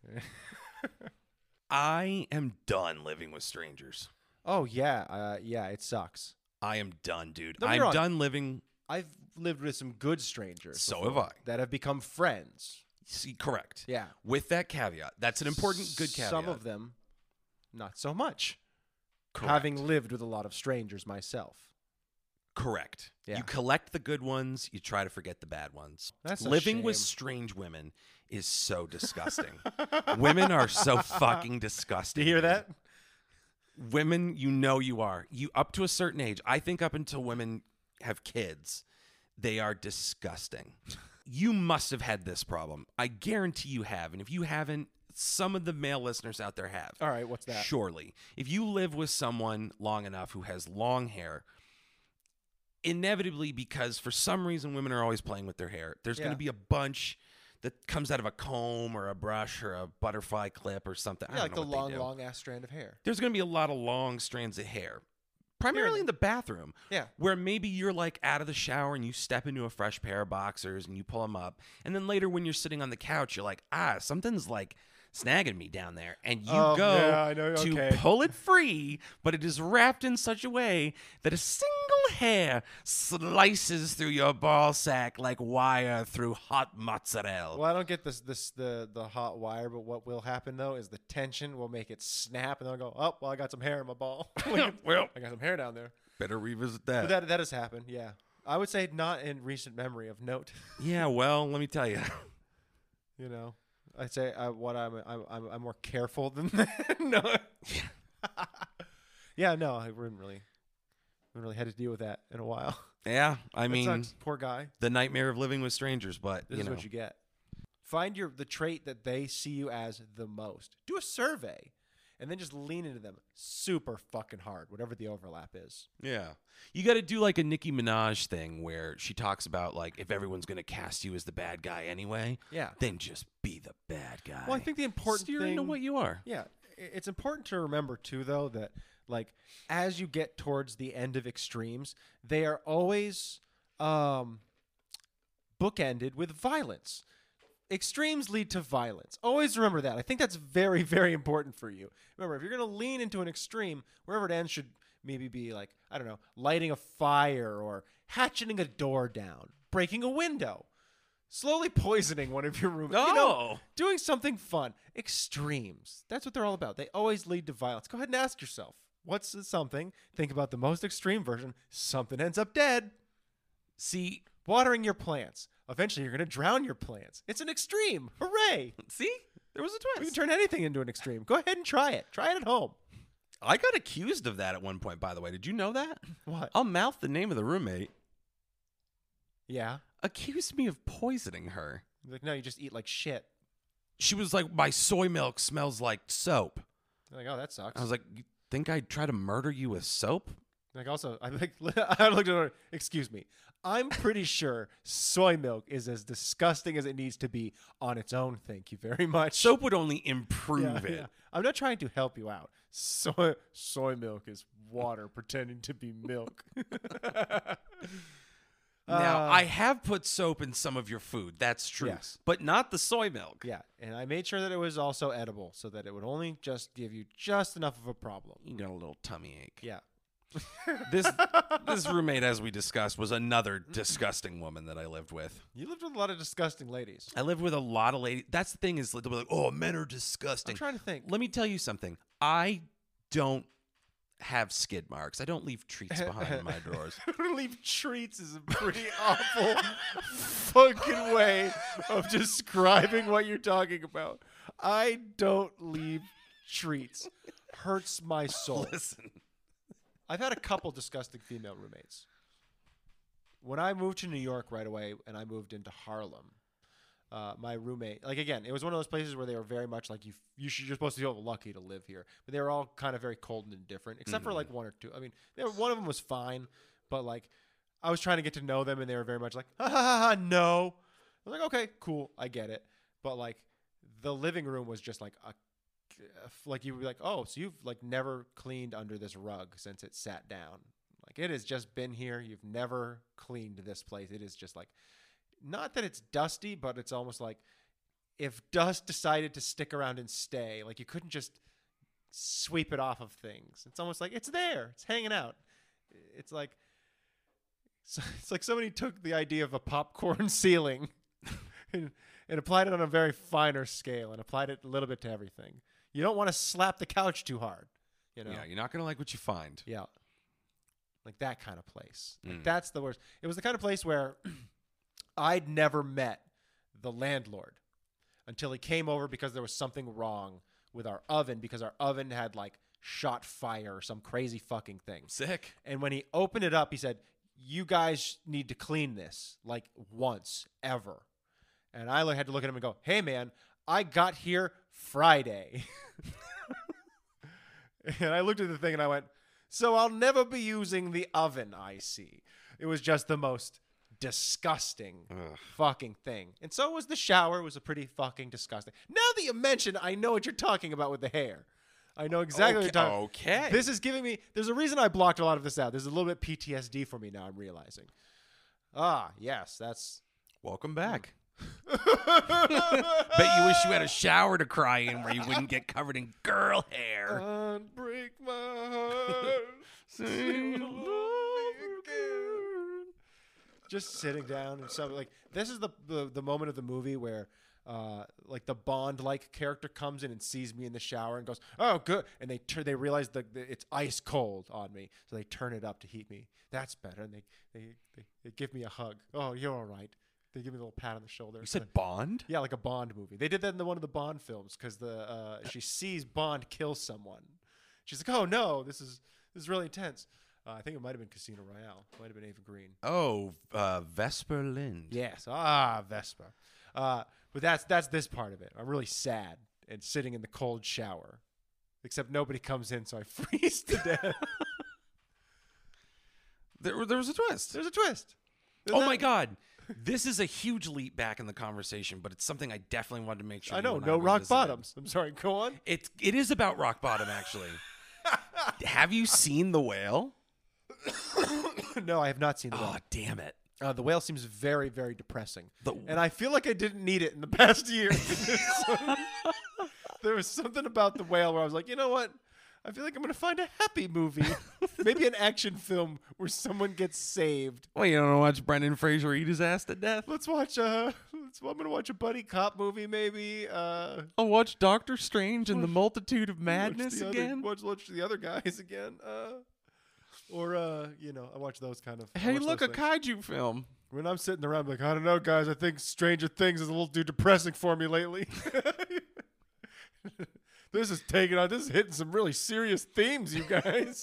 I am done living with strangers. oh yeah, uh, yeah, it sucks. I am done, dude. Don't get me I'm wrong. done living. I've lived with some good strangers. So before have I. That have become friends. See, correct. Yeah. With that caveat, that's an important good caveat. Some of them, not so much. Correct. having lived with a lot of strangers myself. Correct. Yeah. You collect the good ones. You try to forget the bad ones. That's a Living with shame. strange women is so disgusting. Women are so fucking disgusting. Do you hear man. that? Women, you know you are. You up to a certain age. I think up until women have kids, they are disgusting. You must have had this problem. I guarantee you have. And if you haven't, some of the male listeners out there have. All right, what's that? Surely. If you live with someone long enough who has long hair, inevitably, because for some reason women are always playing with their hair, there's Yeah. going to be a bunch that comes out of a comb or a brush or a butterfly clip or something. I Yeah, don't like know the what they long, do. long ass strand of hair. There's going to be a lot of long strands of hair, primarily in the bathroom. Yeah. Where maybe you're like out of the shower and you step into a fresh pair of boxers and you pull them up. And then later when you're sitting on the couch, you're like, ah, something's like snagging me down there. And you Oh, go yeah, I know, to okay. pull it free, but it is wrapped in such a way that a single hair slices through your ball sack like wire through hot mozzarella. Well, I don't get this, this the the hot wire, but what will happen though is the tension will make it snap, and then I'll go, oh, well, I got some hair in my ball. Well, I got some hair down there. better revisit that. But that that has happened, yeah. I would say not in recent memory of note. Yeah, well, let me tell you. You know, I'd say I, what I'm, I'm I'm I'm more careful than that. No. Yeah, no, I wouldn't really, haven't really had to deal with that in a while. Yeah, I That mean, sucks. Poor guy. the nightmare of living with strangers, but This you is know. what you get. Find your the trait that they see you as the most. Do a survey, and then just lean into them super fucking hard, whatever the overlap is. Yeah. You got to do like a Nicki Minaj thing where she talks about like if everyone's going to cast you as the bad guy anyway, Yeah. then just be the bad guy. Well, I think the important Steer thing into what you are. Yeah, i- it's important to remember too, though, that like as you get towards the end of extremes, they are always um, bookended with violence. Extremes lead to violence. Always remember that. I think that's very, very important for you. Remember, if you're going to lean into an extreme, wherever it ends should maybe be like, I don't know, lighting a fire or hatcheting a door down, breaking a window, slowly poisoning one of your roommates. You know, Oh. doing something fun. Extremes. That's what they're all about. They always lead to violence. Go ahead and ask yourself, what's the something? Think about the most extreme version. Something ends up dead. See, Watering your plants. Eventually, you're going to drown your plants. It's an extreme. Hooray. see? There was a We can twist. turn anything into an extreme. Go ahead and try it. Try it at home. I got accused of that at one point, by the way. Did you know that? What? I'll mouth the name of the roommate. Yeah. Accused me of poisoning her. Like, no, you just eat like shit. She was like, my soy milk smells like soap. You're like, oh, that sucks. I was like, you think I'd try to murder you with soap? Like, also, I like, I looked at her. Excuse me. I'm pretty sure soy milk is as disgusting as it needs to be on its own. Thank you very much. Soap would only improve Yeah, it. yeah. I'm not trying to help you out. Soy soy milk is water pretending to be milk. Now, Uh, I have put soap in some of your food. That's true. Yes. But not the soy milk. Yeah, and I made sure that it was also edible so that it would only just give you just enough of a problem. You got a little tummy ache. Yeah. This this roommate, as we discussed, was another disgusting woman that I lived with. You lived with a lot of disgusting ladies. I lived with a lot of ladies. That's the thing is they'll be like, oh, men are disgusting. I'm trying to think. Let me tell you something. I don't have skid marks. I don't leave treats behind in my drawers. Leave treats is a pretty awful fucking way of describing what you're talking about. I don't leave treats. Hurts my soul. Listen. I've had a couple disgusting female roommates. When I moved to New York right away and I moved into Harlem, uh, my roommate, like again, it was one of those places where they were very much like you. You should, you're supposed to feel lucky to live here, but they were all kind of very cold and indifferent, except for like one or two. I mean, they were, one of them was fine, but like I was trying to get to know them, and they were very much like, ha ha ha, ha no. I was like, okay, cool, I get it, but like the living room was just like a like you would be like, oh, so you've like never cleaned under this rug since it sat down. Like it has just been here. You've never cleaned this place. It is just like, not that it's dusty, but it's almost like if dust decided to stick around and stay, like you couldn't just sweep it off of things. It's almost like it's there. It's hanging out. It's like, it's like somebody took the idea of a popcorn ceiling and, and applied it on a very finer scale and applied it a little bit to everything. You don't want to slap the couch too hard. You know? Yeah, you're not gonna like what you find. Yeah. Like that kind of place. Like Mm. that's the worst. It was the kind of place where I'd never met the landlord until he came over because there was something wrong with our oven because our oven had like shot fire or some crazy fucking thing. Sick. And when he opened it up, he said, "You guys need to clean this like once ever." And I had to look at him and go, "Hey man, I got here Friday." And I looked at the thing and I went, "So I'll never be using the oven, I see." It was just the most disgusting Ugh. fucking thing. And so was the shower. It was a pretty fucking disgusting. Now that you mention, I know what you're talking about with the hair. I know exactly what you're talking about. Okay. This is giving me, there's a reason I blocked a lot of this out. There's a little bit P T S D for me now, I'm realizing. Ah, yes, that's... Welcome back. Bet you wish you had a shower to cry in where you wouldn't get covered in girl hair. Unbreak my heart. Sing it all again. Just sitting down and something like this is the, the the moment of the movie where uh like the Bond like character comes in and sees me in the shower and goes, "Oh, good," and they turn they realize that that it's ice cold on me, so they turn it up to heat me. That's better, and they they they, they give me a hug. "Oh, you're all right." They give me a little pat on the shoulder. You said Bond? Yeah, like a Bond movie. They did that in the, one of the Bond films because the uh, she sees Bond kill someone. She's like, "Oh no, this is this is really intense." Uh, I think it might have been Casino Royale. It might have been Ava Green. Oh, uh, Vesper Lind. Yes, ah, Vespa. Uh, but that's that's this part of it. I'm really sad and sitting in the cold shower, except nobody comes in, so I freeze to death. There, there was a twist. There's a twist. There's Oh not- my God. This is a huge leap back in the conversation, but it's something I definitely wanted to make sure I you know, and no rock revisited. bottoms. I'm sorry. Go on. It's it is about rock bottom actually. Have you seen The Whale? No, I have not seen the Oh, whale. damn it. Uh, the whale seems very, very depressing. The- And I feel like I didn't need it in the past year. There was something about the whale where I was like, you know what? I feel like I'm going to find a happy movie. Maybe an action film where someone gets saved. Well, you don't wanna watch Brendan Fraser eat his ass to death? Let's watch a. Let's, I'm going to watch a buddy cop movie, maybe. Uh, I'll watch Doctor Strange and the Watch- Multitude of watch Madness the other- again. watch, watch the other guys again. Uh, or, uh, you know, I watch those kind of. I Hey, watch look, those a things. kaiju film. When I'm sitting around, I'm like, I don't know, guys. I think Stranger Things is a little too depressing for me lately. This is taking on. This is hitting some really serious themes, you guys.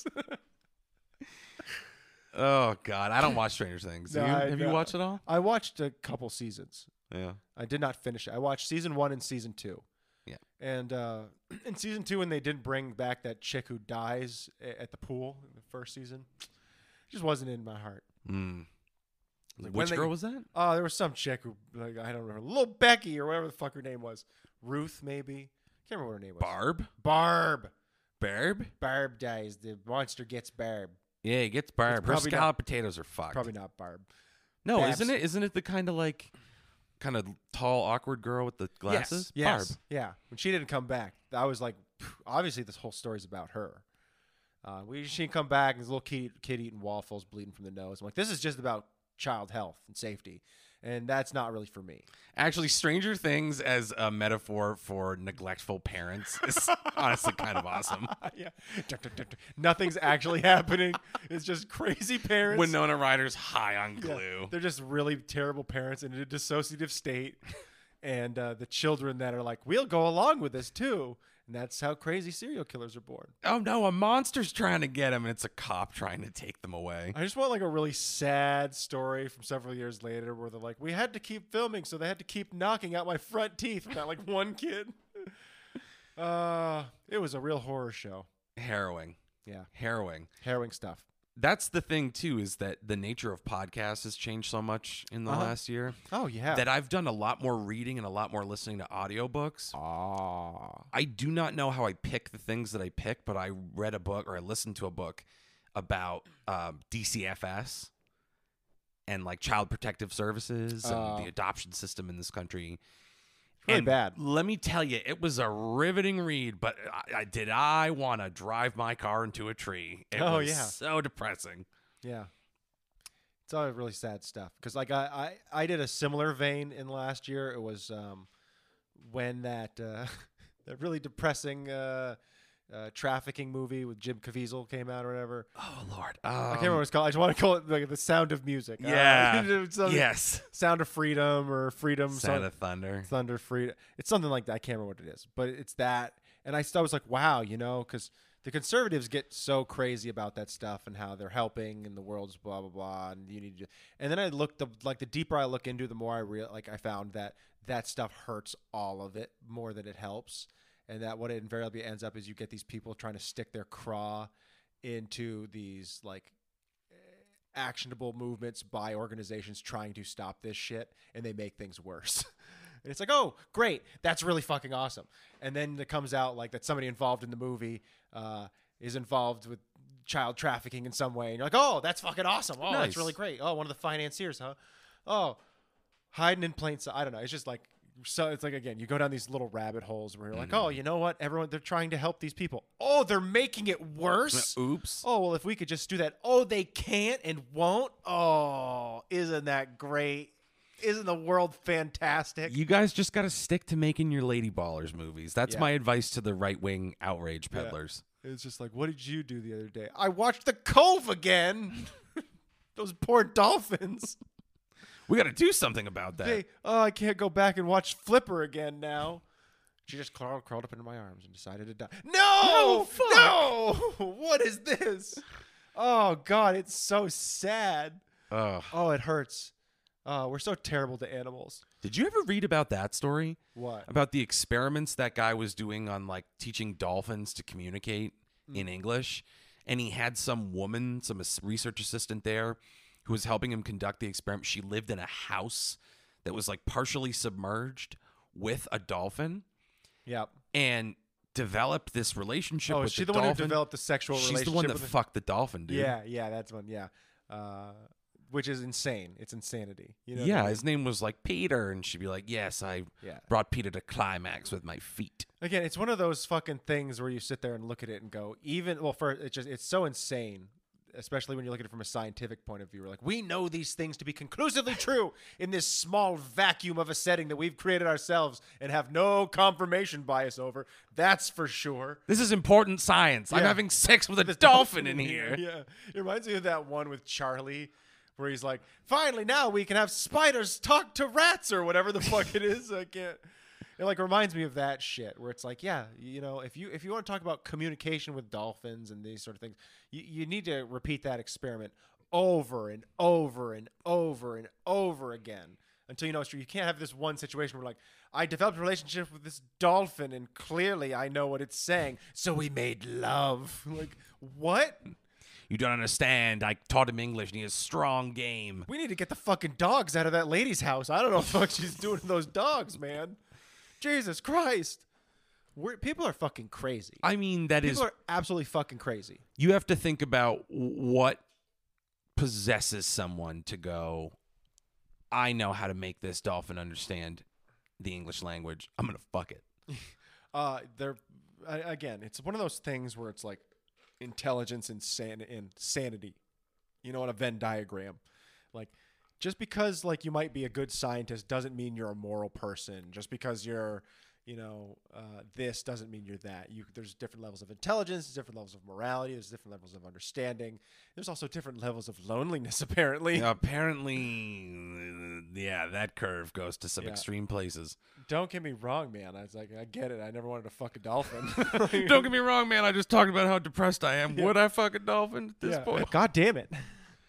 Oh God, I don't watch Stranger Things. No, Have you, I- have you no. watched it all? I watched a couple seasons. Yeah. I did not finish it. I watched season one and season two. Yeah. And uh, in season two, when they didn't bring back that chick who dies a- at the pool in the first season, it just wasn't in my heart. Mm. Like, when Which they- girl was that? Oh, there was some chick who, like, I don't remember, little Becky or whatever the fuck her name was. Ruth, maybe. Can't remember what her name was. Barb. Barb. Barb. Barb dies. The monster gets Barb. Yeah, he gets Barb. Her probably not- scalloped potatoes are fucked. Probably not Barb. No, Babs. isn't it? Isn't it the kind of like, kind of tall, awkward girl with the glasses? Yes. Barb. Yes. Yeah. When she didn't come back, I was like, phew, obviously this whole story's about her. Uh, we she didn't come back, and this little kid, kid eating waffles, bleeding from the nose. I'm like, this is just about child health and safety, and that's not really for me. Actually, Stranger Things as a metaphor for neglectful parents is honestly kind of awesome. Yeah. Nothing's actually happening. It's just crazy parents. Winona Ryder's high on Yeah, glue. they're just really terrible parents in a dissociative state. And uh, the children that are like, we'll go along with this too. And that's how crazy serial killers are born. Oh no, a monster's trying to get him, and it's a cop trying to take them away. I just want like a really sad story from several years later where they're like, we had to keep filming, so they had to keep knocking out my front teeth from that like one kid. Uh, it was a real horror show. Harrowing. Yeah. Harrowing. Harrowing stuff. That's the thing too, is that the nature of podcasts has changed so much in the Uh-huh. last year Oh, yeah. that I've done a lot more reading and a lot more listening to audiobooks. Ah. I do not know how I pick the things that I pick, but I read a book or I listened to a book about um, D C F S and like child protective services Oh. and the adoption system in this country. really and bad. Let me tell you, it was a riveting read, but I, I did I want to drive my car into a tree. It Oh, was yeah. so depressing. Yeah. It's all really sad stuff. Because, like, I, I, I did a similar vein in last year. It was um, when that uh, that really depressing uh, uh, trafficking movie with Jim Caviezel came out or whatever. Oh Lord. I Um, can't remember what it's called. I just want to call it like The Sound of Music. Yeah. Uh, something- yes. Sound of Freedom or Freedom. Sound some- of Thunder. Thunder Freedom. It's something like that. I can't remember what it is, but it's that. And I, I was like, wow, you know, because the conservatives get so crazy about that stuff and how they're helping and the world's blah blah blah, and you need to. And then I looked the like the deeper I look into, it, the more I real like I found that that stuff hurts all of it more than it helps, and that what it invariably ends up is you get these people trying to stick their craw into these like actionable movements by organizations trying to stop this shit, and they make things worse. And it's like, oh, great, that's really fucking awesome. And then it comes out like that somebody involved in the movie uh, is involved with child trafficking in some way, and you're like, oh, that's fucking awesome. Oh, Nice. that's really great. Oh, one of the financiers, huh? Oh, hiding in plain sight. I don't know. It's just like, so it's like, again, you go down these little rabbit holes where you're like, oh, you know what? Everyone, they're trying to help these people. Oh, they're making it worse. Oops. Oh, well, if we could just do that. Oh, they can't and won't. Oh, isn't that great? Isn't the world fantastic? You guys just got to stick to making your Lady Ballers movies. That's Yeah. my advice to the right wing outrage Yeah. peddlers. It's just like, what did you do the other day? I watched The Cove again. Those poor dolphins. We got to do something about that. They, oh, I can't go back and watch Flipper again now. She just crawled, crawled up into my arms and decided to die. No! fuck. No! What is this? Oh, God, it's so sad. Ugh. Oh, it hurts. Oh, we're so terrible to animals. Did you ever read about that story? What? About the experiments that guy was doing on like teaching dolphins to communicate in English, and he had some woman, some as- research assistant there, who was helping him conduct the experiment. She lived in a house that was like partially submerged with a dolphin, Yep. and developed this relationship Oh, with is she the, the, one who dolphin. developed the sexual She's relationship the one that with it? fucked the dolphin, dude. Yeah, yeah, that's one. Yeah. Uh, which is insane. It's insanity. You know what I yeah, mean? his name was like Peter, and she'd be like, "Yes, I Yeah. brought Peter to climax with my feet." Again, it's one of those fucking things where you sit there and look at it and go, even well, for it's just it's so insane, especially when you look at it from a scientific point of view. We're like, we know these things to be conclusively true in this small vacuum of a setting that we've created ourselves and have no confirmation bias over. That's for sure. This is important science. I'm Yeah. having sex with a dolphin in here. Yeah, it reminds me of that one with Charlie, where he's like, "Finally, now we can have spiders talk to rats or whatever the fuck it is." I can't. It like reminds me of that shit where it's like, yeah, you know, if you if you want to talk about communication with dolphins and these sort of things, you, you need to repeat that experiment over and over and over and over again until you know it's true. You can't have this one situation where like, I developed a relationship with this dolphin and clearly I know what it's saying, so we made love. Like, what? You don't understand. I taught him English, and he has strong game. We need to get the fucking dogs out of that lady's house. I don't know what the fuck she's doing to those dogs, man. Jesus Christ. We're, people are fucking crazy. I mean, that is. People are absolutely fucking crazy. You have to think about what possesses someone to go, I know how to make this dolphin understand the English language. I'm going to fuck it. Uh, they're I, again, it's one of those things where it's like intelligence and, san- and sanity. You know, on a Venn diagram. Like, just because like you might be a good scientist doesn't mean you're a moral person. Just because you're, you know, uh, this doesn't mean you're that. You there's different levels of intelligence, there's different levels of morality, there's different levels of understanding. There's also different levels of loneliness, apparently. Apparently, uh, yeah, that curve goes to some Yeah. extreme places. Don't get me wrong, man. I was like, I get it. I never wanted to fuck a dolphin. Don't get me wrong, man. I just talked about how depressed I am. Would I fuck a dolphin at this Yeah. point? God damn it.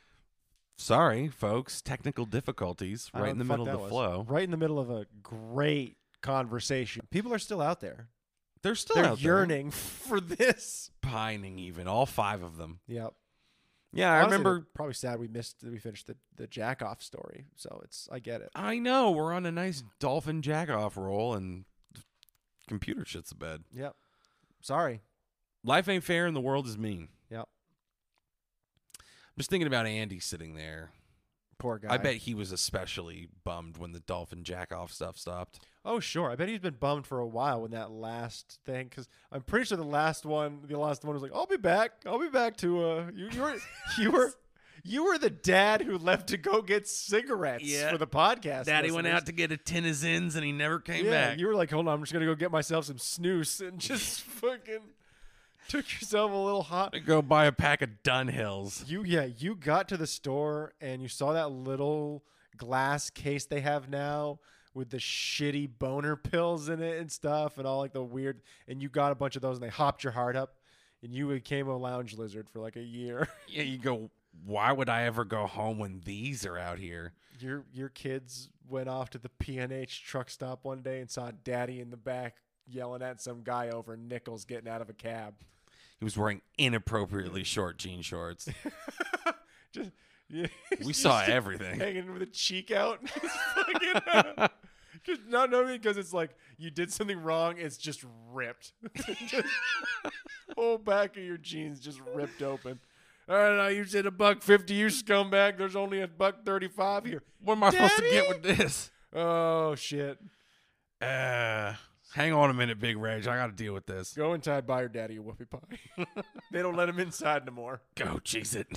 Sorry, folks. Technical difficulties I right don't in the know what middle of fuck the that was. flow. Right in the middle of a great conversation. People are still out there. They're still They're out there. yearning for this. Pining even. All five of them. Yep. Yeah, I Honestly, remember. they're probably sad we missed we finished the, the jack off story. So it's I get it. I know. We're on a nice dolphin jack-off roll, and computer shit's the bed. Yep. Sorry. Life ain't fair, and the world is mean. Yep. I'm just thinking about Andy sitting there. Poor guy. I bet he was especially bummed when the dolphin jack-off stuff stopped. Oh sure. I bet he's been bummed for a while when that last thing, because I'm pretty sure the last one, the last one was like, "I'll be back. I'll be back to uh." You, you were you were you were the dad who left to go get cigarettes Yeah. for the podcast. Daddy went listeners. out to get a tin of Zins, and he never came Yeah, back. you were like, "Hold on, I'm just gonna go get myself some snooze and just fucking." took yourself a little hot. Go buy a pack of Dunhills. You yeah, you got to the store and you saw that little glass case they have now with the shitty boner pills in it and stuff and all like the weird, and you got a bunch of those and they hopped your heart up and you became a lounge lizard for like a year. Yeah, you go, why would I ever go home when these are out here? Your your kids went off to the P N H truck stop one day and saw Daddy in the back yelling at some guy over nickels getting out of a cab. He was wearing inappropriately short jean shorts. Just yeah, We just saw everything. hanging with a cheek out. Fucking, just not knowing because it's like you did something wrong. It's just ripped. Just whole back of your jeans just ripped open. All right, now you said a buck fifty, you scumbag. There's only a buck thirty-five here. What am I supposed to get Daddy? with this? Oh shit! Uh, hang on a minute, Big Reg. I got to deal with this. Go inside, buy your daddy a whoopie pie. They don't let him inside no more. Go, cheese it.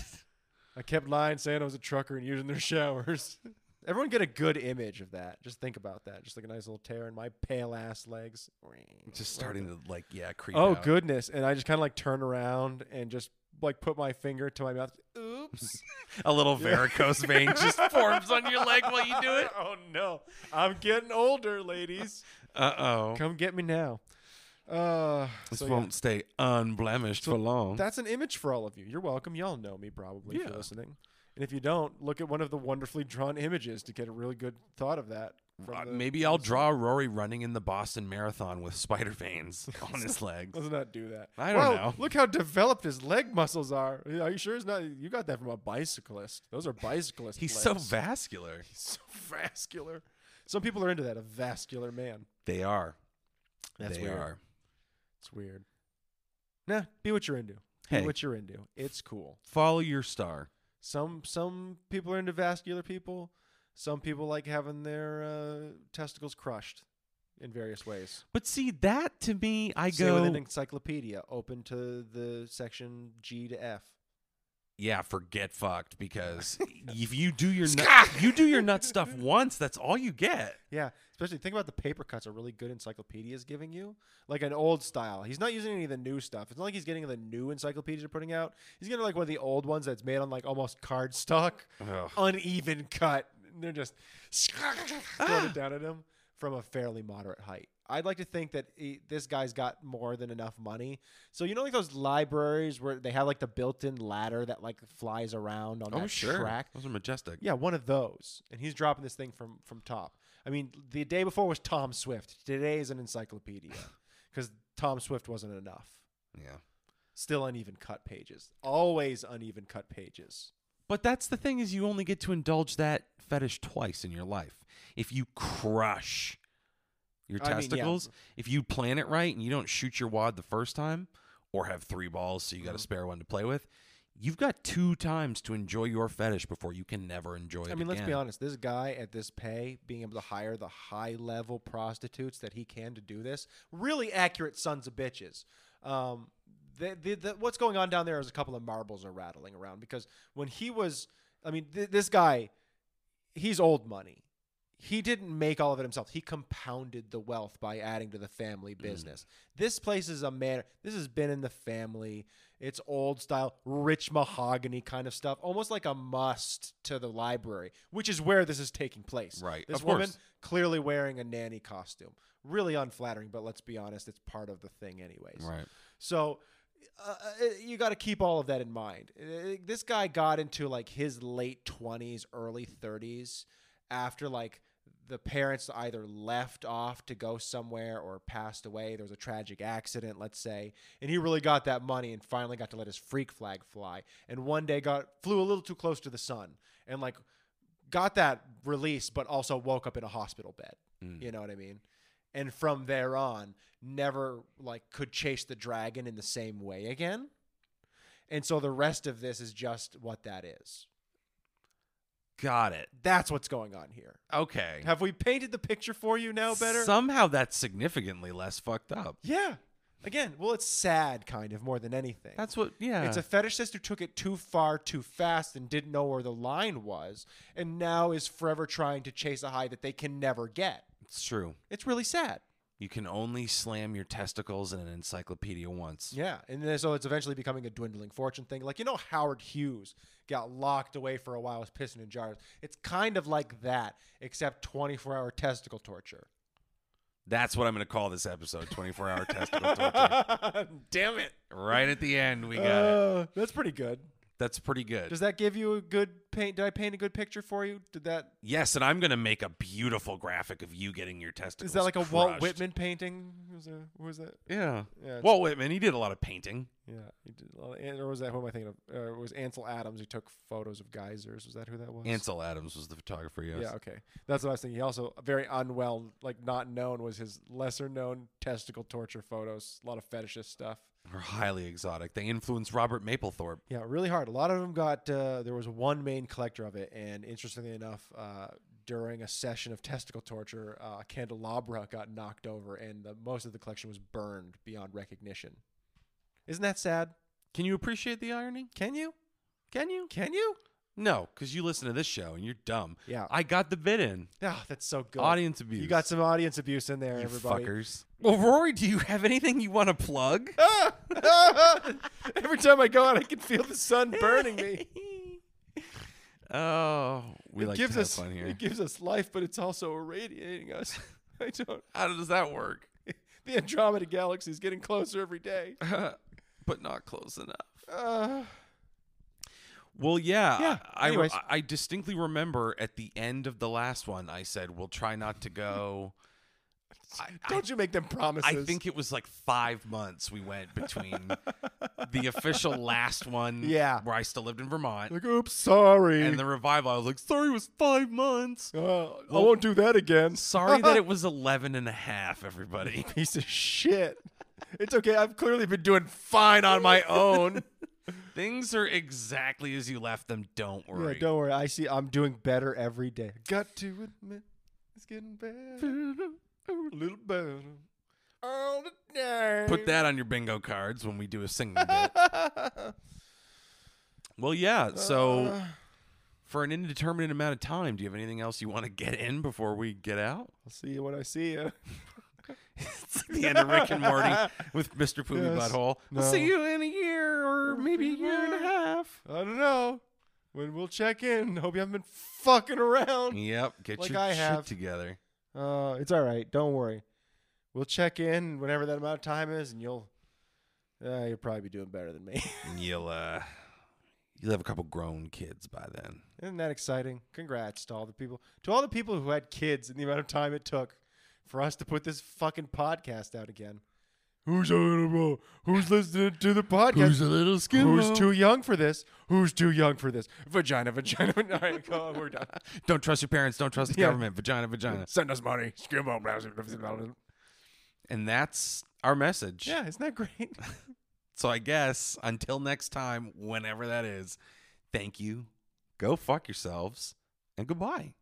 I kept lying, saying I was a trucker and using their showers. Everyone get a good image of that. Just think about that. Just like a nice little tear in my pale ass legs. Just starting to, like, yeah, creep Oh, out. goodness. And I just kind of like turn around and just like put my finger to my mouth. Oops. A little varicose vein just forms on your leg while you do it. Oh, no. I'm getting older, ladies. Uh-oh. Come get me now. Uh, This so, yeah. won't stay unblemished So for long. That's an image for all of you. You're welcome. Y'all know me probably if Yeah. you're listening. And if you don't, look at one of the wonderfully drawn images to get a really good thought of that. from Uh, the- maybe I'll draw Rory running in the Boston Marathon with spider veins on his legs. Let's not do that. I don't Wow, know. Look how developed his leg muscles are. Are you sure it's not? You got that from a bicyclist. Those are bicyclist He's legs. so vascular. He's so vascular. Some people are into that. A vascular man. They are. That's they weird. are. It's weird. Nah, be what you're into. Hey. Be what you're into. It's cool. Follow your star. Some some people are into vascular people. Some people like having their uh, testicles crushed in various ways. But see, that to me, I Say go, with an encyclopedia open to the section G to F. yeah, forget fucked, because if you do your nut, you do your nut stuff once, that's all you get. Yeah, especially think about the paper cuts a really good encyclopedia is giving you. Like an old style. He's not using any of the new stuff. It's not like he's getting the new encyclopedias they're putting out. He's getting like one of the old ones that's made on like almost cardstock, Ugh. uneven cut. And they're just throwing it down at him from a fairly moderate height. I'd like to think that he, this guy's got more than enough money. So you know, like those libraries where they have like the built-in ladder that like flies around on Oh, that sure. track. Those are majestic. Yeah, one of those. And he's dropping this thing from from top. I mean, the day before was Tom Swift. Today is an encyclopedia because Tom Swift wasn't enough. Yeah. Still uneven cut pages. Always uneven cut pages. But that's the thing, is you only get to indulge that fetish twice in your life. If you crush your I mean, yeah. testicles, if you plan it right and you don't shoot your wad the first time, or have three balls so you got a Mhm. spare one to play with, you've got two times to enjoy your fetish before you can never enjoy it I mean, let's be again. honest. This guy at this pay, being able to hire the high-level prostitutes that he can to do this, really accurate sons of bitches. Um, the, the, the, what's going on down there is a couple of marbles are rattling around because when he was, I mean, th- this guy, he's old money. He didn't make all of it himself. He compounded the wealth by adding to the family business. This place is a man. This has been in the family. It's old style, rich mahogany kind of stuff, almost like a must to the library, which is where this is taking place. Right, This of woman course. clearly wearing a nanny costume. Really unflattering, but let's be honest, it's part of the thing anyways. Right. So uh, you got to keep all of that in mind. Uh, This guy got into like his late twenties, early thirties after like the parents either left off to go somewhere or passed away. There was a tragic accident, let's say, and he really got that money and finally got to let his freak flag fly. And one day got flew a little too close to the sun and like got that release, but also woke up in a hospital bed. Mm. You know what I mean? And from there on, never like could chase the dragon in the same way again. And so the rest of this is just what that is. Got it. That's what's going on here. Okay. Have we painted the picture for you now better? Somehow that's significantly less fucked up. Yeah. Again, well, it's sad kind of more than anything. That's what, yeah. It's a fetishist who took it too far too fast and didn't know where the line was and now is forever trying to chase a high that they can never get. It's true. It's really sad. You can only slam your testicles in an encyclopedia once. Yeah, and then, so it's eventually becoming a dwindling fortune thing. Like, you know, Howard Hughes got locked away for a while, was pissing in jars. It's kind of like that, except twenty-four hour testicle torture. That's what I'm going to call this episode, twenty-four hour testicle torture. Damn it. Right at the end, we got it. Uh, that's pretty good. That's pretty good. Does that give you a good paint? Did I paint a good picture for you? Did that? Yes, and I'm going to make a beautiful graphic of you getting your testicles Is that like a Walt crushed. Whitman painting? Was that? What was that? Yeah. Yeah. it's- Walt Whitman, he did a lot of painting. Yeah. He did a lot of, or was that who am I thinking of? Uh, it was Ansel Adams who took photos of geysers. Was that who that was? Ansel Adams was the photographer, yes. Yeah. Okay. That's what I was thinking. He also very unwell, like not known, was his lesser known testicle torture photos. A lot of fetishist stuff. Or highly exotic. They influenced Robert Mapplethorpe. Yeah, really hard. A lot of them got. Uh, there was one main collector of it, and interestingly enough, uh, during a session of testicle torture, uh, a candelabra got knocked over, and the, most of the collection was burned beyond recognition. Isn't that sad? Can you appreciate the irony? Can you? Can you? Can you? No, because you listen to this show and you're dumb. Yeah. I got the bit in. Yeah, that's so good. Audience abuse. You got some audience abuse in there, you everybody. fuckers. Well, Rory, do you have anything you want to plug? Every time I go out, I can feel the sun burning me. Oh, we it like gives to have us, fun here. It gives us life, but it's also irradiating us. I don't. How does that work? The Andromeda Galaxy is getting closer every day. But not close enough. Uh, Well, yeah. Yeah, I, I, anyways. I distinctly remember at the end of the last one, I said, we'll try not to go. I, don't you make them promises. I think it was like five months we went between the official last one, Yeah. where I still lived in Vermont, Like, oops, sorry. and the revival. I was like, sorry, it was five months. Uh, I won't do that again. Sorry that it was eleven and a half, everybody. Piece of shit. It's okay. I've clearly been doing fine on my own. Things are exactly as you left them. Don't worry. Yeah, don't worry. I see. I'm doing better every day. Got to admit, it's getting better. A little better. All the time. Put that on your bingo cards when we do a singing bit. Well, yeah. So, Uh, for an indeterminate amount of time, do you have anything else you want to get in before we get out? I'll see you when I see you. It's like the end of Rick and Morty with Mister Poopy Yes. Butthole. No. I'll see you in a year or maybe a year and a half. I don't know. When we'll check in. Hope you haven't been fucking around. Yep. Get Like your I shit have. together. Uh, it's all right. Don't worry. We'll check in whenever that amount of time is, and you'll, uh, you'll probably be doing better than me. You'll uh, you'll have a couple grown kids by then. Isn't that exciting? Congrats to all the people, to all the people who had kids, and the amount of time it took for us to put this fucking podcast out again. Who's a, who's listening to the podcast? a little Who's too young for this? Who's too young for this? Vagina, vagina. All right, go on, we're done. Don't trust your parents. Don't trust the Yeah. government. Vagina, vagina. Send us money. Skimbo. And that's our message. Yeah, isn't that great? So I guess until next time, whenever that is, thank you, go fuck yourselves, and goodbye.